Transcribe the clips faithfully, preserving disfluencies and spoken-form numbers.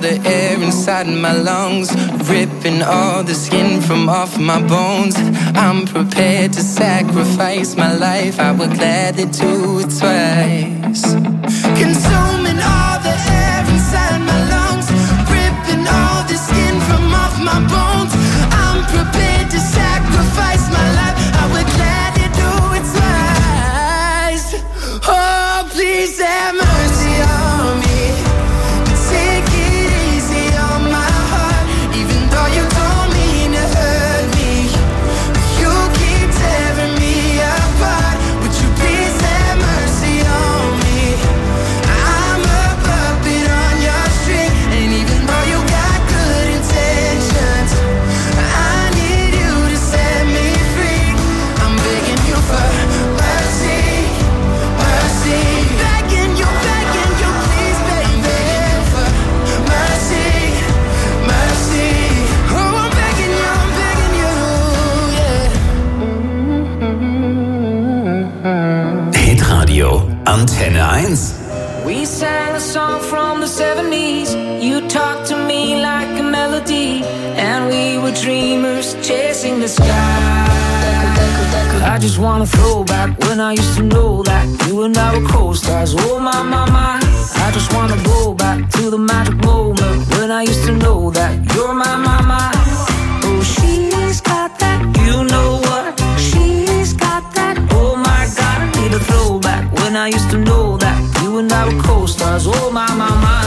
the air inside my lungs, ripping all the skin from off my bones. I'm prepared to sacrifice my life, I would gladly do it twice. Consuming all the air inside my lungs, ripping all the skin from off my bones. I'm prepared to sacrifice my life, I would gladly do it twice. Oh, please have mercy on me. Take it easy on my heart, even though you don't mean to hurt me. You keep tearing me apart, would you please have mercy on me? I'm a puppet on your string, and even though you got good intentions, I need you to set me free. I'm begging you for mercy, mercy. Begging you, begging you, please, baby. Begging you for mercy, mercy. Oh, I'm begging you, I'm begging you, yeah. Hitradio Antenne eins. We sang a song from the seventies. You talked to me like a melody, and we were dreamers chasing the sky. I just wanna throw back when I used to know that you and I were co-stars. Oh my, my, my. I just wanna go back to the magic moment when I used to know that you're my, my, my. Oh, she's got that, you know what? She's got that. Oh my God, I need a throwback when I used to know that you and I were co-stars. Oh my, my, my.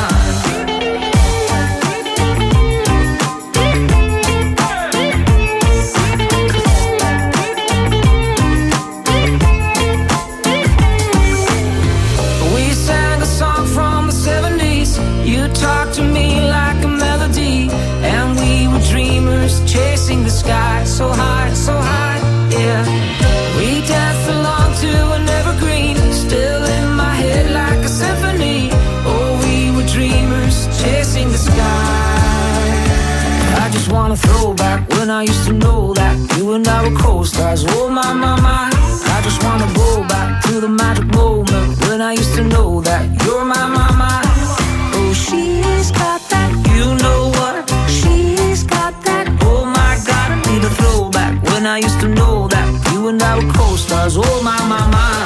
We sang a song from the seventies. You talked to me like a melody, and we were dreamers chasing the sky. So high, so high, yeah. We danced along to an evergreen, still in my head like a symphony. Oh, we were dreamers chasing the sky. I just wanna throw back when I used to know that you and I were co-stars. Oh my, my, my. I just wanna go back to the magic moment when I used to know that you're my, my, my. Oh, she's got that, you know what? She's got that. Oh my God, I need a throwback when I used to know that you and I were co-stars. Oh my, my, my.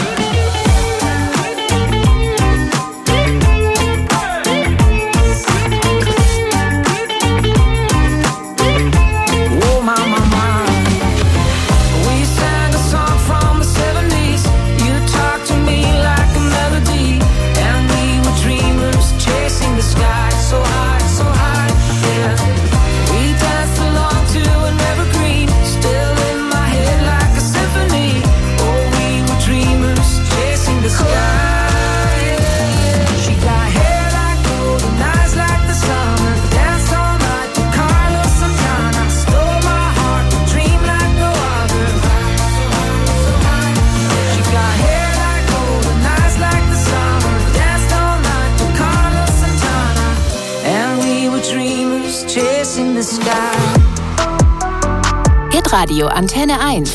Oh my, my, my. We sang a song from the seventies. You talked to me like a melody, and we were dreamers chasing the sky. So high, so high, yeah. We danced along to an evergreen, still in my head like a symphony. Oh, we were dreamers chasing the sky. She got hair like gold and eyes like the summer. Danced all night to Carlos Santana. Stole my heart to dream like no other. She got hair like gold and eyes like the summer. Danced all night to Carlos Santana. And we were dreamers chasing the sky. Hitradio Antenne eins.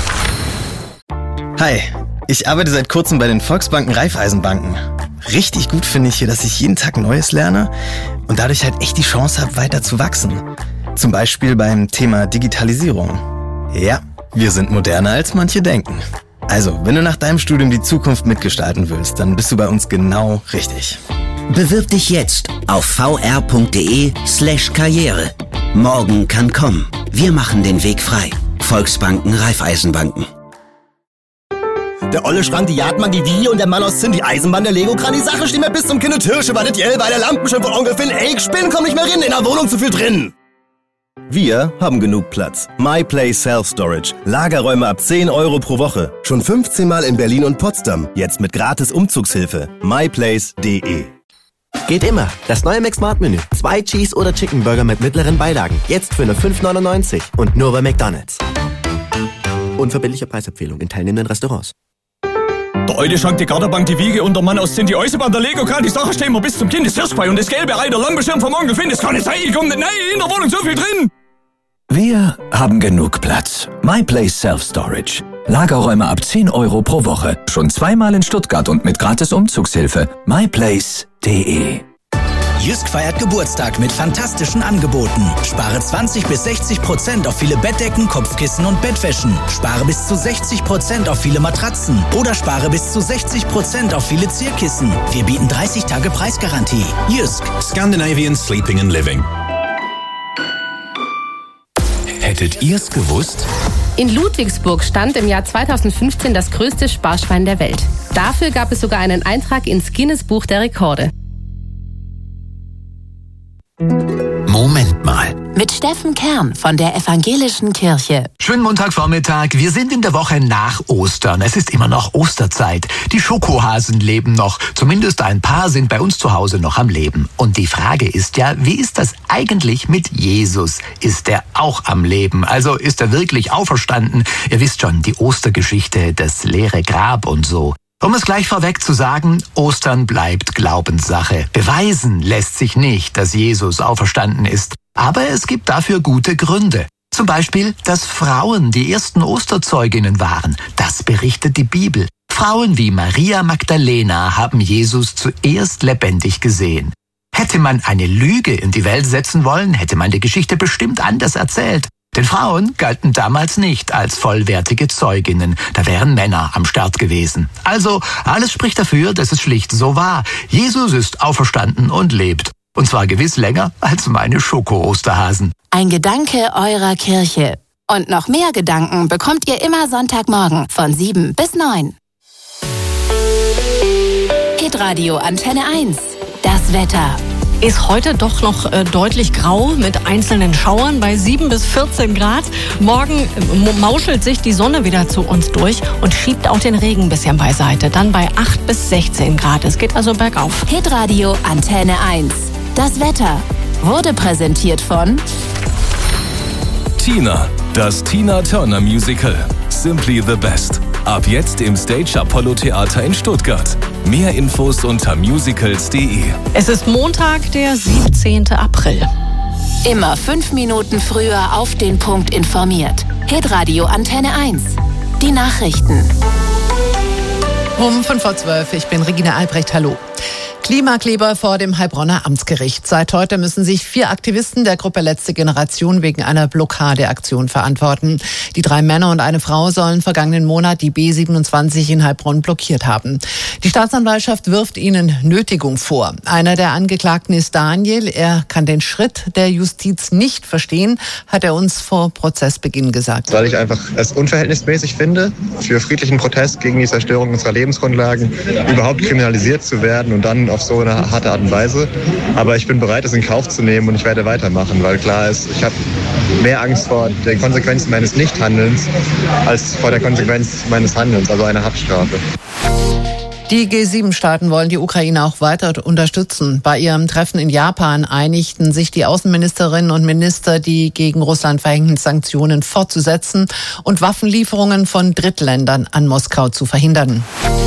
Hi, ich arbeite seit kurzem bei den Volksbanken Raiffeisenbanken. Richtig gut finde ich hier, dass ich jeden Tag Neues lerne und dadurch halt echt die Chance habe, weiter zu wachsen. Zum Beispiel beim Thema Digitalisierung. Ja, wir sind moderner als manche denken. Also, wenn du nach deinem Studium die Zukunft mitgestalten willst, dann bist du bei uns genau richtig. Bewirb dich jetzt auf vr.de slash Karriere. Morgen kann kommen. Wir machen den Weg frei. Volksbanken Raiffeisenbanken. Der olle Schrank, die Jagdmann, die Wie und der Mann aus Zinn, die Eisenbahn, der Lego-Kran, die Sache steht mir bis zum Kinn und Hirsche, war das Jell, bei der Lampenschirm von Onkel Finn. Ey, ich spinn, komm nicht mehr rein, in der Wohnung zu viel drin. Wir haben genug Platz. MyPlace Self-Storage. Lagerräume ab zehn Euro pro Woche. Schon fünfzehn Mal in Berlin und Potsdam. Jetzt mit gratis Umzugshilfe. myplace punkt de. Geht immer. Das neue McSmart-Menü. Zwei Cheese- oder Chicken-Burger mit mittleren Beilagen. Jetzt für nur fünf neunundneunzig. Und nur bei McDonald's. Unverbindliche Preisempfehlung in teilnehmenden Restaurants. Der alte Schrank, die Garderbank, die Wiege und der Mann aus Zinn, die Eisenbahn, der Lego-Kran, die Sache stehen wir bis zum Kinn, das Hirschquai und das gelbe Ei, der Lampenschirm vom Onkel Finn, das kann nicht sein, ich komm nicht, nein, in der Wohnung so viel drin. Wir haben genug Platz. MyPlace Self-Storage. Lagerräume ab zehn Euro pro Woche. Schon zweimal in Stuttgart und mit gratis Umzugshilfe. myplace punkt de. Jysk feiert Geburtstag mit fantastischen Angeboten. Spare zwanzig bis sechzig Prozent auf viele Bettdecken, Kopfkissen und Bettwäschen. Spare bis zu sechzig Prozent auf viele Matratzen. Oder spare bis zu sechzig Prozent auf viele Zierkissen. Wir bieten dreißig Tage Preisgarantie. Jysk. Scandinavian Sleeping and Living. Hättet ihr's gewusst? In Ludwigsburg stand im Jahr zweitausendfünfzehn das größte Sparschwein der Welt. Dafür gab es sogar einen Eintrag ins Guinness-Buch der Rekorde. Moment mal. Mit Steffen Kern von der Evangelischen Kirche. Schönen Montagvormittag. Wir sind in der Woche nach Ostern. Es ist immer noch Osterzeit. Die Schokohasen leben noch. Zumindest ein paar sind bei uns zu Hause noch am Leben. Und die Frage ist ja, wie ist das eigentlich mit Jesus? Ist er auch am Leben? Also ist er wirklich auferstanden? Ihr wisst schon, die Ostergeschichte, das leere Grab und so. Um es gleich vorweg zu sagen, Ostern bleibt Glaubenssache. Beweisen lässt sich nicht, dass Jesus auferstanden ist. Aber es gibt dafür gute Gründe. Zum Beispiel, dass Frauen die ersten Osterzeuginnen waren. Das berichtet die Bibel. Frauen wie Maria Magdalena haben Jesus zuerst lebendig gesehen. Hätte man eine Lüge in die Welt setzen wollen, hätte man die Geschichte bestimmt anders erzählt. Denn Frauen galten damals nicht als vollwertige Zeuginnen. Da wären Männer am Start gewesen. Also, alles spricht dafür, dass es schlicht so war. Jesus ist auferstanden und lebt. Und zwar gewiss länger als meine Schoko-Osterhasen. Ein Gedanke eurer Kirche. Und noch mehr Gedanken bekommt ihr immer Sonntagmorgen von sieben bis neun. Hitradio Antenne eins. Das Wetter. Ist heute doch noch äh, deutlich grau mit einzelnen Schauern bei sieben bis vierzehn Grad. Morgen äh, mauschelt sich die Sonne wieder zu uns durch und schiebt auch den Regen ein bisschen beiseite. Dann bei acht bis sechzehn Grad. Es geht also bergauf. Hitradio Antenne eins. Das Wetter wurde präsentiert von Tina, das Tina Turner Musical. Simply the Best. Ab jetzt im Stage Apollo Theater in Stuttgart. Mehr Infos unter musicals punkt de. Es ist Montag, der siebzehnten April. Immer fünf Minuten früher auf den Punkt informiert. Hitradio Antenne eins. Die Nachrichten. Um fünf vor zwölf, ich bin Regina Albrecht, hallo. Klimakleber vor dem Heilbronner Amtsgericht. Seit heute müssen sich vier Aktivisten der Gruppe Letzte Generation wegen einer Blockadeaktion verantworten. Die drei Männer und eine Frau sollen vergangenen Monat die B siebenundzwanzig in Heilbronn blockiert haben. Die Staatsanwaltschaft wirft ihnen Nötigung vor. Einer der Angeklagten ist Daniel. Er kann den Schritt der Justiz nicht verstehen, hat er uns vor Prozessbeginn gesagt. Weil ich einfach es unverhältnismäßig finde, für friedlichen Protest gegen die Zerstörung unserer Lebensgrundlagen überhaupt kriminalisiert zu werden und dann auf so eine harte Art und Weise. Aber ich bin bereit, es in Kauf zu nehmen und ich werde weitermachen, weil klar ist, ich habe mehr Angst vor den Konsequenzen meines Nichthandelns als vor der Konsequenz meines Handelns, also eine Haftstrafe. Die G sieben Staaten wollen die Ukraine auch weiter unterstützen. Bei ihrem Treffen in Japan einigten sich die Außenministerinnen und Minister, die gegen Russland verhängten Sanktionen fortzusetzen und Waffenlieferungen von Drittländern an Moskau zu verhindern.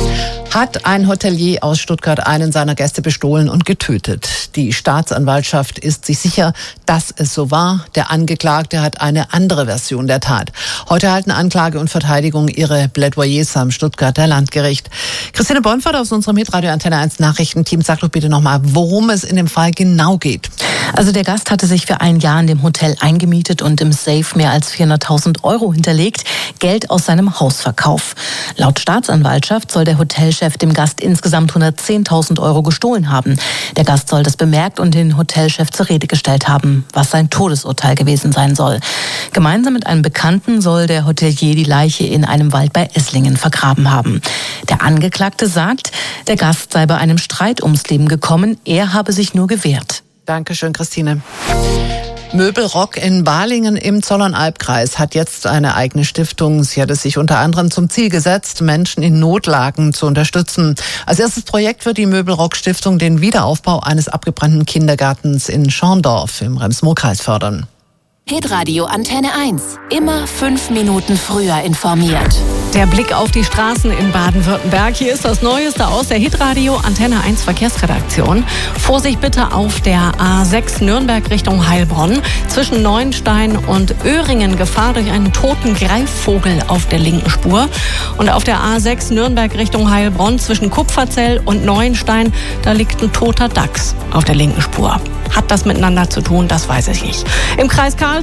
Hat ein Hotelier aus Stuttgart einen seiner Gäste bestohlen und getötet. Die Staatsanwaltschaft ist sich sicher, dass es so war. Der Angeklagte hat eine andere Version der Tat. Heute halten Anklage und Verteidigung ihre Plädoyers am Stuttgarter Landgericht. Christine Bonfort aus unserem Hitradio Antenne eins Nachrichtenteam, sag doch bitte nochmal, worum es in dem Fall genau geht. Also der Gast hatte sich für ein Jahr in dem Hotel eingemietet und im Safe mehr als vierhunderttausend Euro hinterlegt. Geld aus seinem Hausverkauf. Laut Staatsanwaltschaft soll der Hotelchef dem Gast insgesamt hundertzehntausend Euro gestohlen haben. Der Gast soll das bemerkt und den Hotelchef zur Rede gestellt haben, was sein Todesurteil gewesen sein soll. Gemeinsam mit einem Bekannten soll der Hotelier die Leiche in einem Wald bei Esslingen vergraben haben. Der Angeklagte sagt, der Gast sei bei einem Streit ums Leben gekommen, er habe sich nur gewehrt. Dankeschön, Christine. Möbelrock in Balingen im Zollernalbkreis hat jetzt eine eigene Stiftung. Sie hat es sich unter anderem zum Ziel gesetzt, Menschen in Notlagen zu unterstützen. Als erstes Projekt wird die Möbelrock Stiftung den Wiederaufbau eines abgebrannten Kindergartens in Schorndorf im Rems-Murr-Kreis fördern. Hitradio Antenne eins. Immer fünf Minuten früher informiert. Der Blick auf die Straßen in Baden-Württemberg. Hier ist das Neueste aus der Hitradio Antenne eins Verkehrsredaktion. Vorsicht bitte auf der A sechs Nürnberg Richtung Heilbronn. Zwischen Neuenstein und Öhringen Gefahr durch einen toten Greifvogel auf der linken Spur. Und auf der A sechs Nürnberg Richtung Heilbronn zwischen Kupferzell und Neuenstein, da liegt ein toter Dachs auf der linken Spur. Hat das miteinander zu tun? Das weiß ich nicht. Im Kreis Karlsruhe